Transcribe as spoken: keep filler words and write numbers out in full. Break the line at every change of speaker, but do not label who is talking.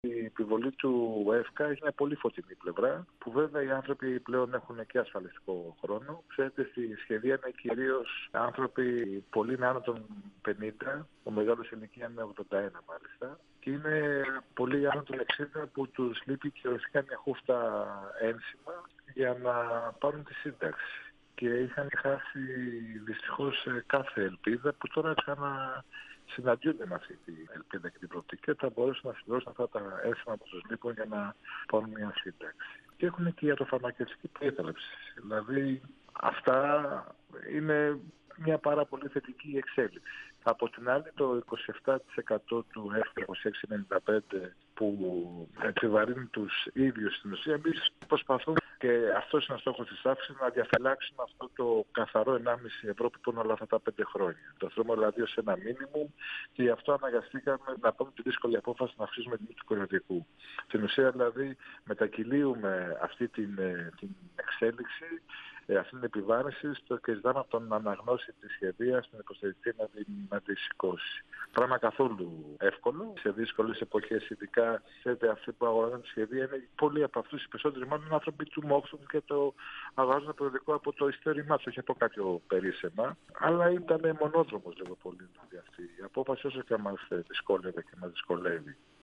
Η επιβολή του ΕΦΚΑ έχει μια πολύ φωτεινή πλευρά, που βέβαια οι άνθρωποι πλέον έχουν και ασφαλιστικό χρόνο. Ξέρετε, στη σχεδία είναι κυρίως άνθρωποι πολύ άνω των πενήντα, ο μεγάλος ηλικία είναι ογδόντα ένα μάλιστα, και είναι πολύ άνω των εξήντα που τους λείπει και ουσιαστικά μια χούφτα ένσημα για να πάρουν τη σύνταξη. Και είχαν χάσει δυστυχώς κάθε ελπίδα, που τώρα ξανα συναντιούνται με αυτή την ελπίδα και την προοπτική και θα μπορέσουν να συμπληρώσουν αυτά τα ένσημα που τους λείπουν για να πάρουν μια σύνταξη. Και έχουν και ιατροφαρμακευτική περίθαλψη. Δηλαδή αυτά είναι μια πάρα πολύ θετική εξέλιξη. Από την άλλη, το είκοσι επτά τοις εκατό του ΕΦΚΑ είκοσι έξι ενενήντα πέντε που επιβαρύνει τους ίδιους στην ουσία, εμείς προσπαθούμε, και αυτός είναι ο στόχος της αύξησης, να διαφυλάξουμε αυτό το καθαρό ενάμιση ευρώ που πούν όλα αυτά τα πέντε χρόνια. Το θέλουμε δηλαδή ως ένα μίνιμουμ, και γι' αυτό αναγκαστήκαμε να πάρουμε τη δύσκολη απόφαση να αυξήσουμε την τιμή του κοριωτικού. Στην ουσία δηλαδή μετακυλίουμε αυτή την, την εξέλιξη, αυτή την επιβάρυνση στο και ζητάμε από τον αναγνώστη της σχεδίας, την υποστηρικτή, να την, να τη σηκώσει. Πράγμα καθόλου εύκολο. Σε δύσκολες εποχές, ειδικά ξέρετε, αυτοί που αγοράζουν τη σχεδία είναι πολλοί από αυτούς, οι περισσότεροι μάλλον άνθρωποι του μόξου και το αγοράζουν το περιοδικό από το ιστέρημά τους, όχι από κάποιο περίσσεμα. Αλλά ήταν μονόδρομος λίγο πολύ δηλαδή αυτή η απόφαση, όσο και μας δυσκόλευε και μας δυσκολεύει.